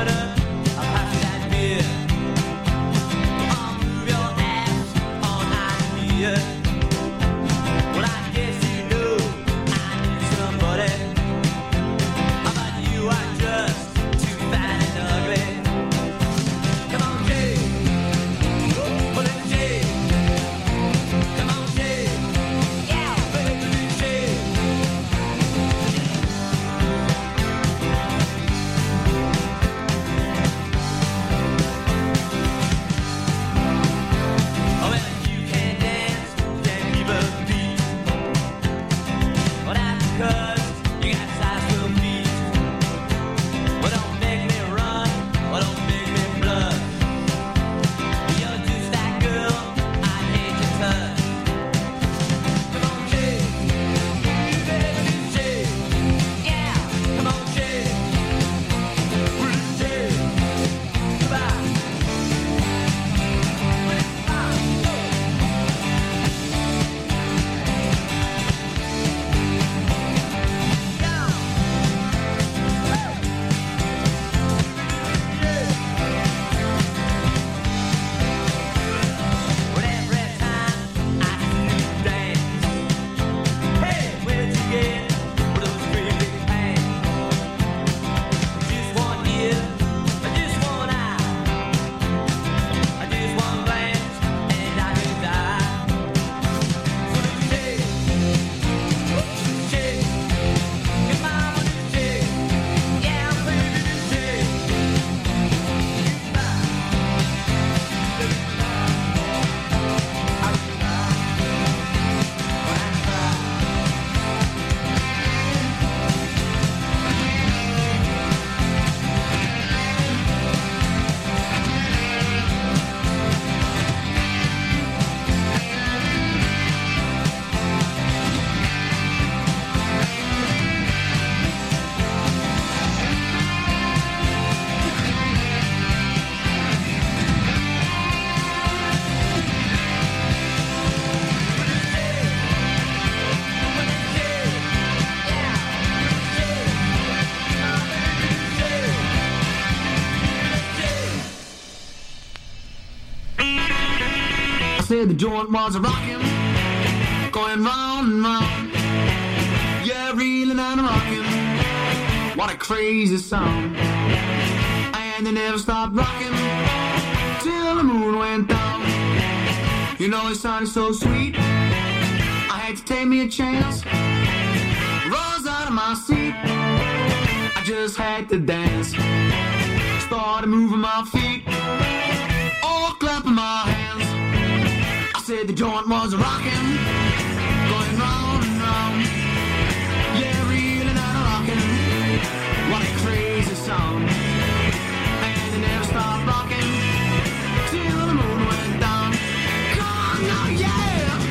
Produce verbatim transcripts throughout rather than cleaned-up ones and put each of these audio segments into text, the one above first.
said the joint was a rockin', going round and round. Yeah, reeling and rockin', what a crazy song. And they never stopped rockin' till the moon went down. You know it sounded so sweet, I had to take me a chance. Rose out of my seat, I just had to dance. Started moving my feet, all clapping my hands. I said the joint was rockin', going round and round. Yeah, reeling and rockin', what a crazy song. And they never stopped rockin' till the moon went down. Come on now, yeah.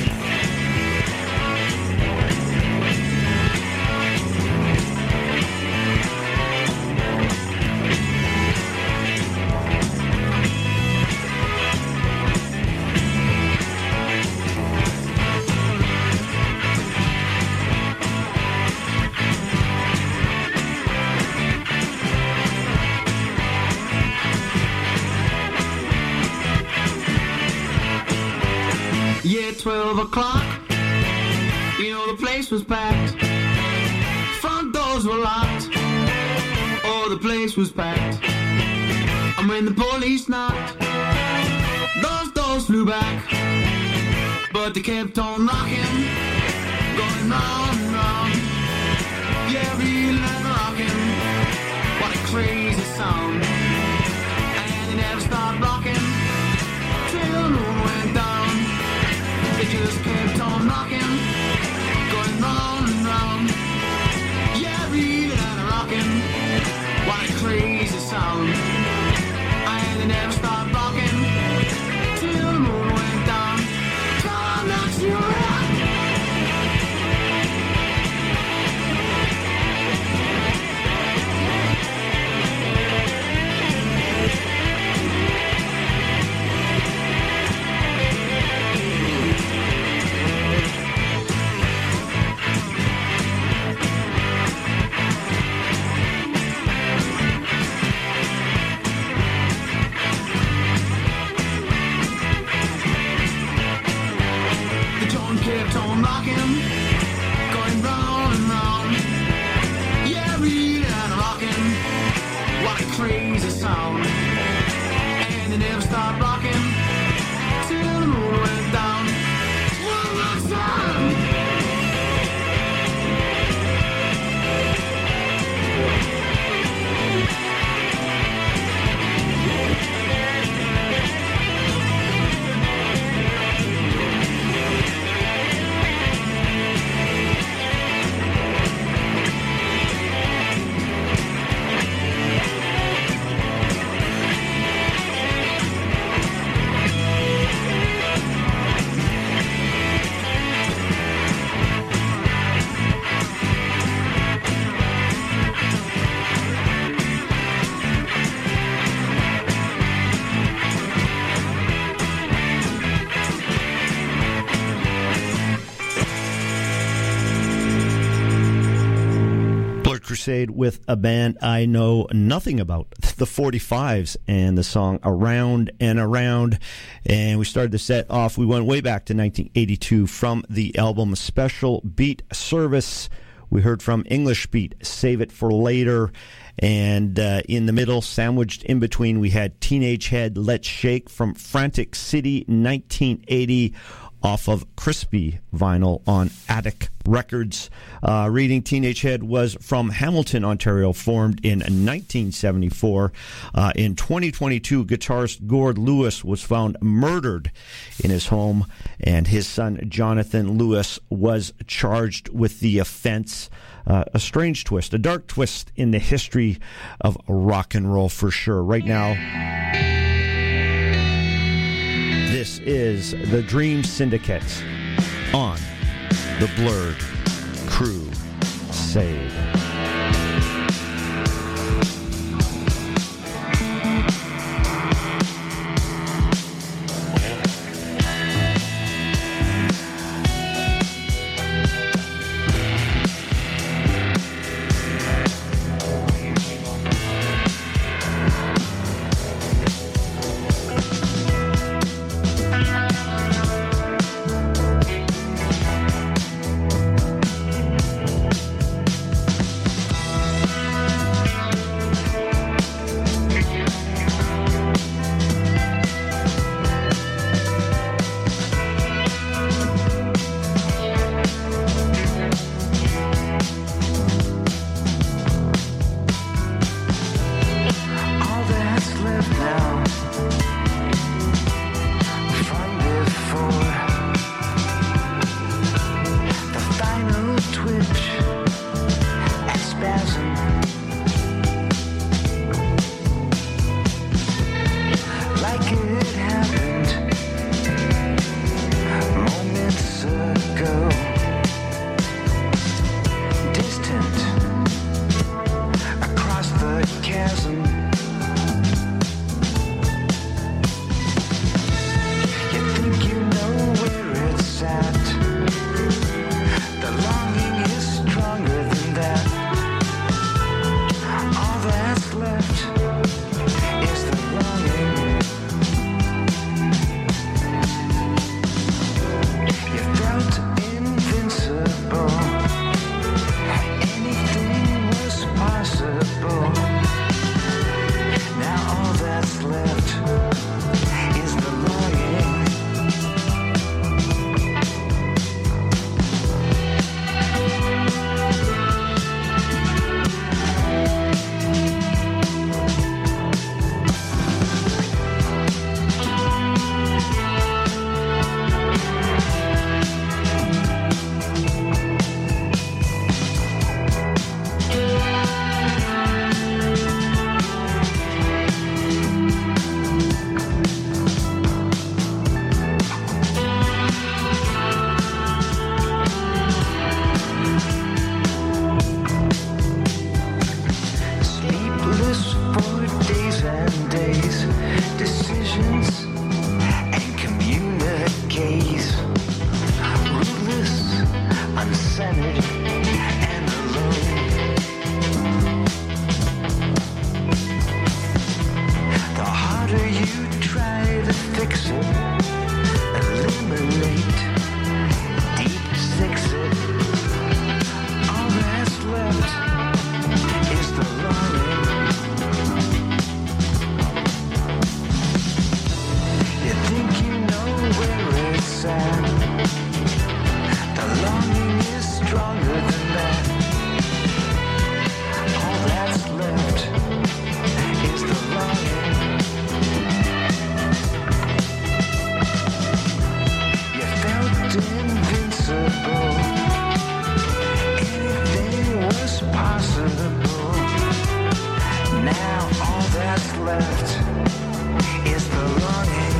Yeah, twelve o'clock, you know the place was packed. Front doors were locked, oh the place was packed. And when the police knocked, those doors flew back. But they kept on rocking, going round and round. Yeah, reeling and rocking, what a crazy sound. And they never stopped rocking till the moon went down. They just kept on rocking, going round and round. Yeah, reeling and rocking, what a crazy sound. And they never stopped rocking till the moon went down. Come on, you rock. trees a sound, and they never stopped rocking till the moon went down. One more time. Crusade with a band I know nothing about, the forty-fives, and the song Around and Around. And we started the set off, we went way back to nineteen eighty-two from the album Special Beat Service. We heard from English Beat, Save It for Later. And uh, in the middle, sandwiched in between, we had Teenage Head, Let's Shake from Frantic City, nineteen eighty, off of Crispy vinyl on Attic Records. Uh, reading Teenage Head was from Hamilton, Ontario, formed in nineteen seventy-four. Uh, in twenty twenty-two, guitarist Gord Lewis was found murdered in his home, and his son Jonathan Lewis was charged with the offense. Uh, a strange twist, a dark twist in the history of rock and roll for sure. Right now, this is the Dream Syndicate on the Blurred Crusade. left is belonging.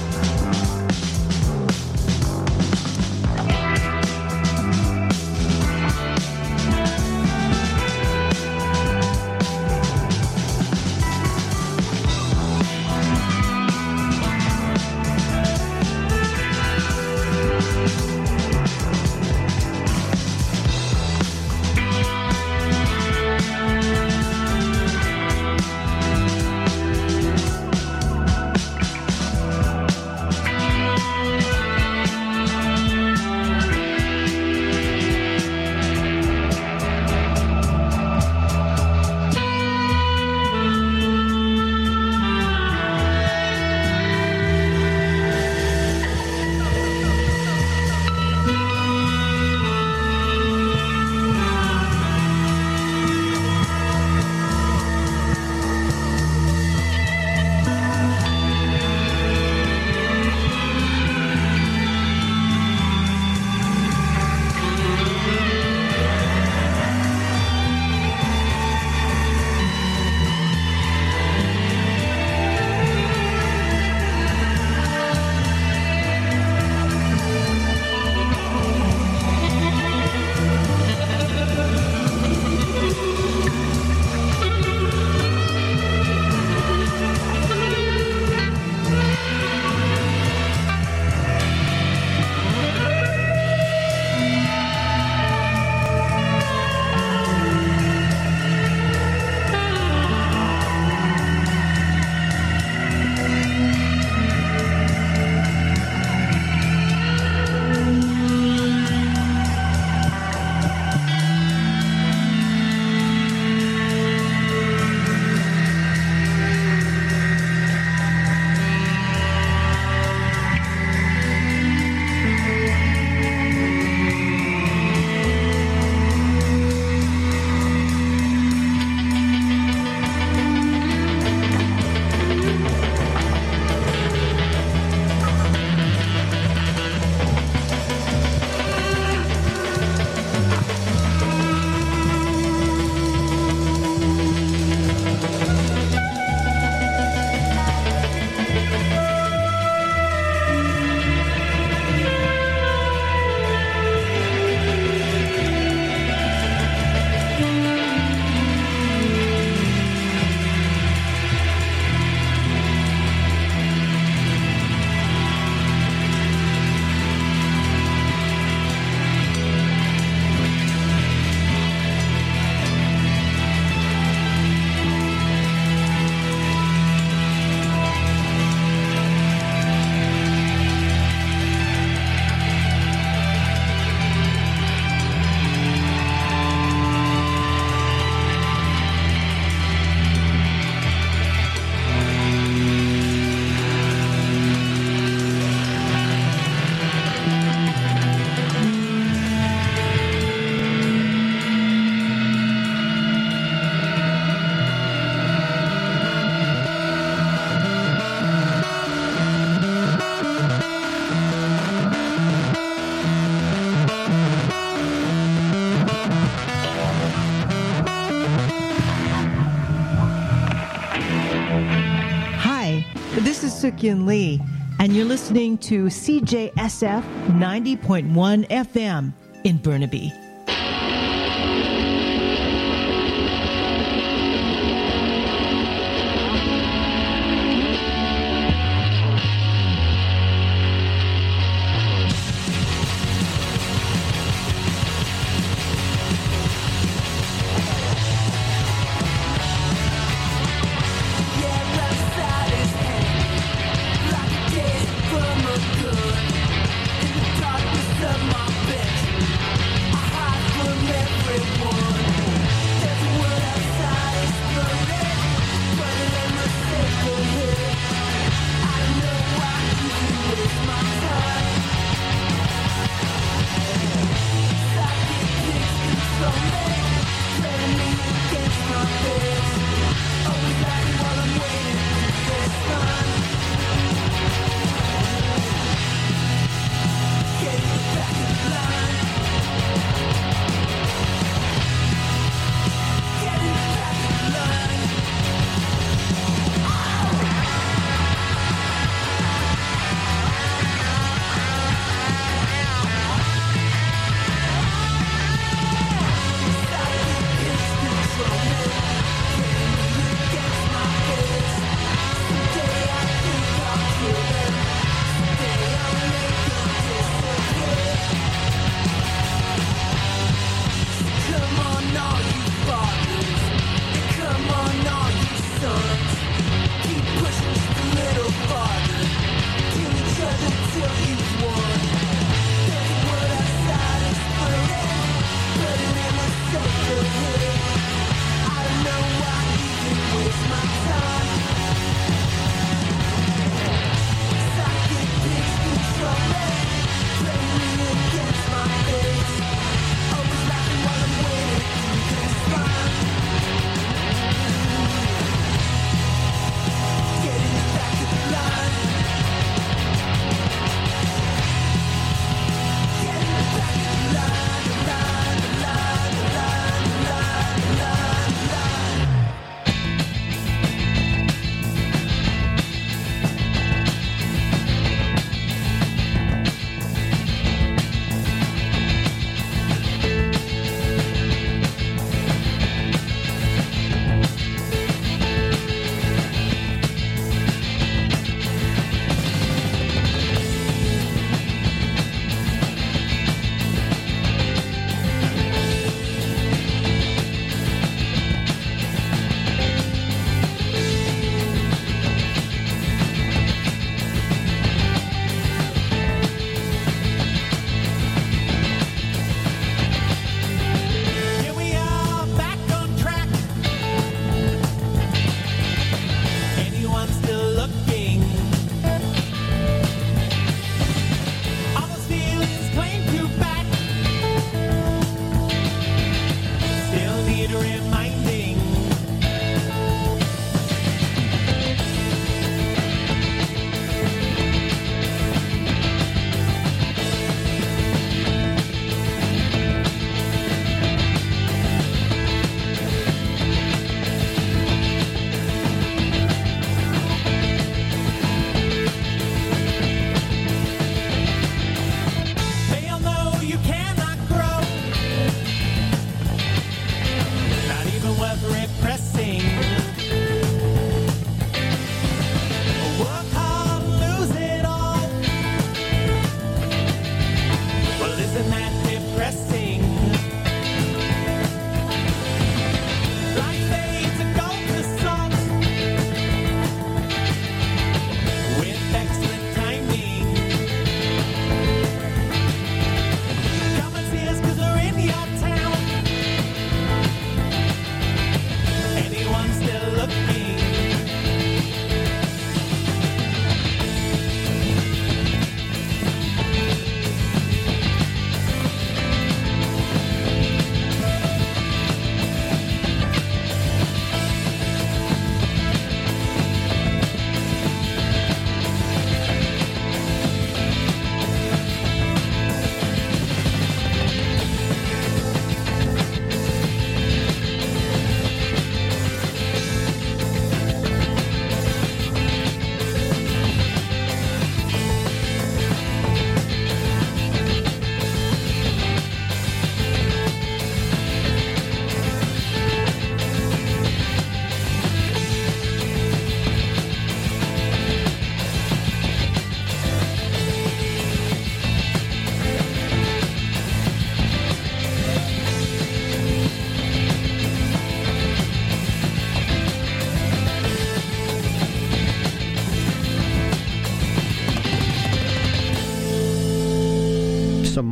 Suk-Yun Lee, and you're listening to C J S F ninety point one F M in Burnaby. From a good in the darkness of my bed. I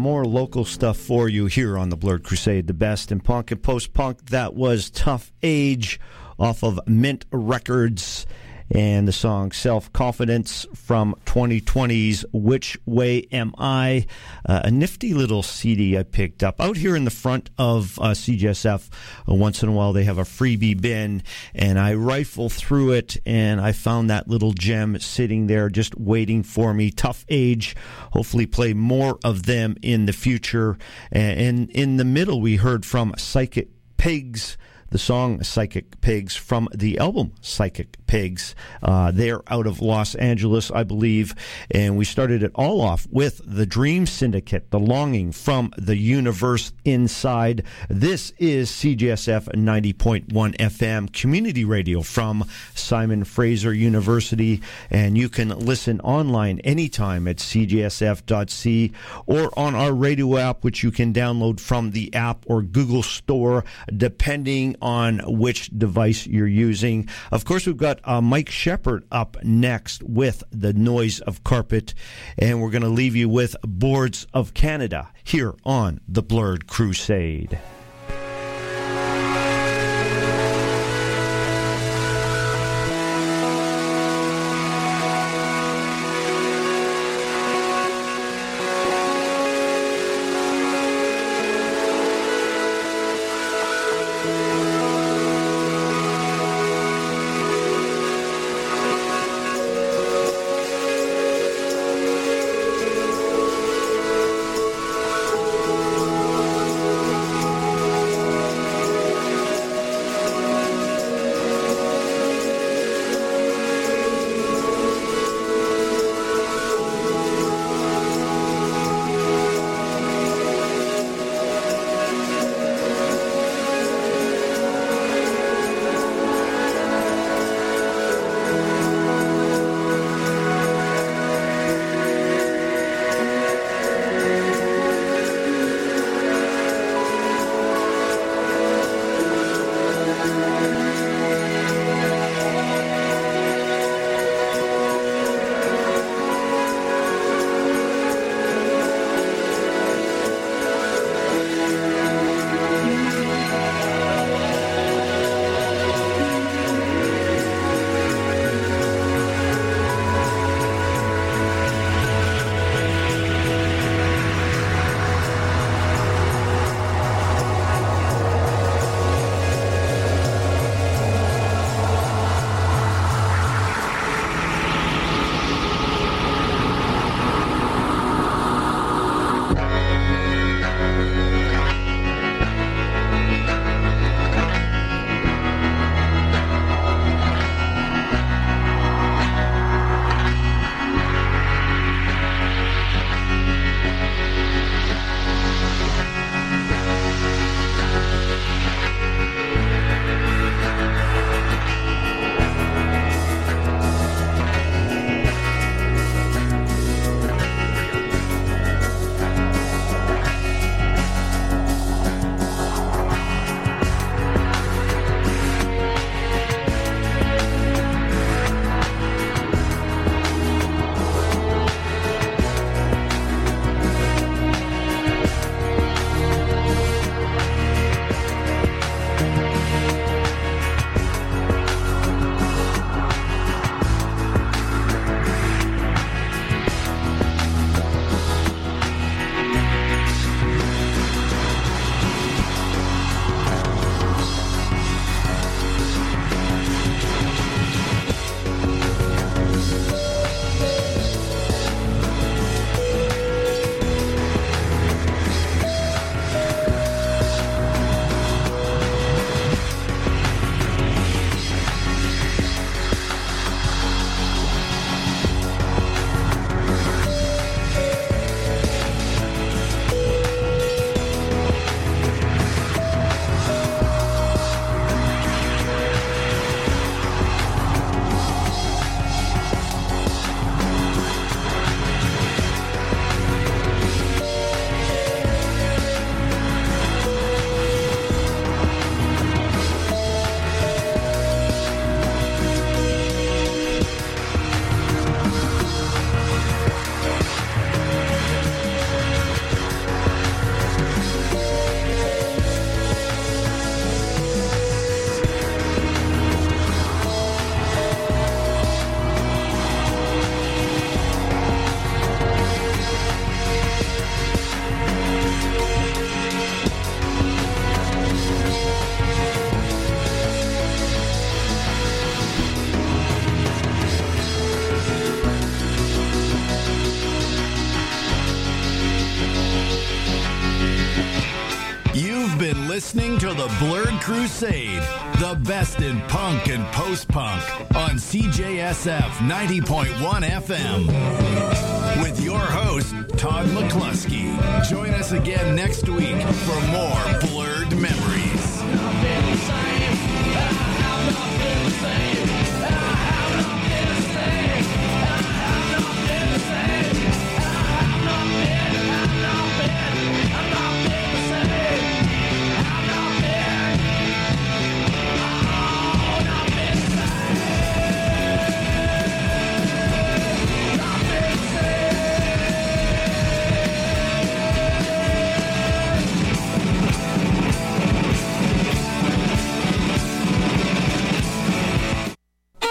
more local stuff for you here on the Blurred Crusade, the best in punk and post-punk. That was Tough Age off of Mint Records, and the song Self-Confidence from twenty twenty's Which Way Am I? Uh, a nifty little C D I picked up. Out here in the front of uh, C J S F, uh, once in a while they have a freebie bin, and I rifle through it, and I found that little gem sitting there just waiting for me. Tough Age. Hopefully play more of them in the future. And in the middle, we heard from Psychic Pigs, the song Psychic Pigs from the album Psychic Pigs. Uh, they're out of Los Angeles, I believe. And we started it all off with the Dream Syndicate, The Longing from the Universe Inside. This is C J S F ninety point one F M, community radio from Simon Fraser University. And you can listen online anytime at c j s f dot c or on our radio app, which you can download from the app or Google Store, depending on which device you're using. Of course, we've got uh, Mike Shepard up next with The Noise of Carpet, and we're going to leave you with Boards of Canada here on The Blurred Crusade. listening to the Blurred Crusade, the best in punk and post-punk on C J S F ninety point one F M. With your host, Todd McCluskey. Join us again next week for more Blurred Memories.